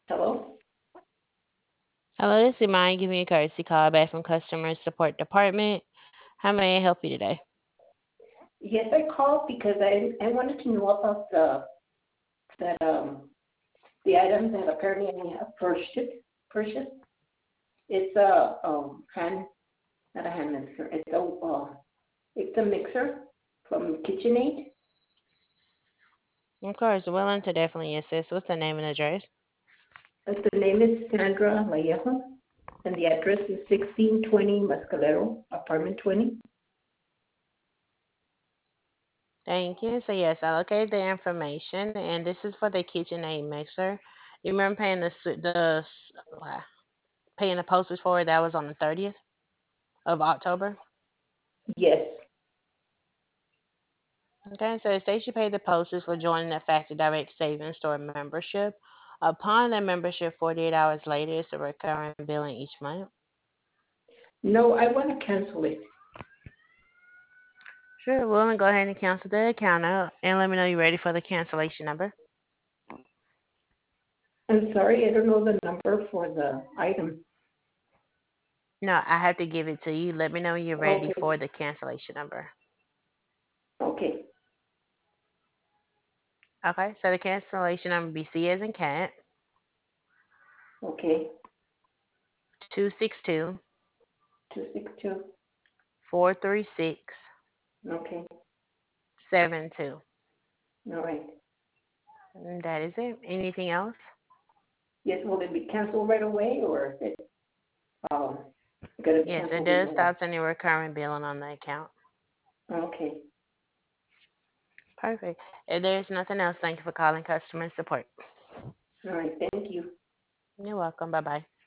Hello? Hello, this is Mine giving you a courtesy call back from Customer Support Department. How may I help you today? Yes, I called because I wanted to know about that the items that apparently I have purchased. It's a hand, not a hand mixer. It's a mixer from KitchenAid. Of course, willing to definitely assist. What's the name and address? The name is Sandra Vallejo, and the address is 1620 Mescalero, apartment 20. Thank you. So yes, I located the information, and this is for the KitchenAid mixer. You remember paying paying the postage for it? That was on the 30th of October. Yes. Okay, so it states you paid the postage for joining the Factory Direct Savings Store membership. Upon that membership, 48 hours later, it's a recurring billing each month. No, I want to cancel it. Sure, we'll go ahead and cancel the account out and let me know you're ready for the cancellation number. I'm sorry, I don't know the number for the item. No, I have to give it to you. Let me know when you're ready Okay. for the cancellation number. Okay. Okay, so the cancellation number be C as in cat, Okay. 262 262. 436 Okay. 72. All right. And that is it. Anything else? Yes, will it be canceled right away or is it um gonna be Yes, it canceled does even more? stop any recurring billing on the account. Okay. Perfect. If there's nothing else, thank you for calling customer support. All right. Thank you. You're welcome. Bye bye.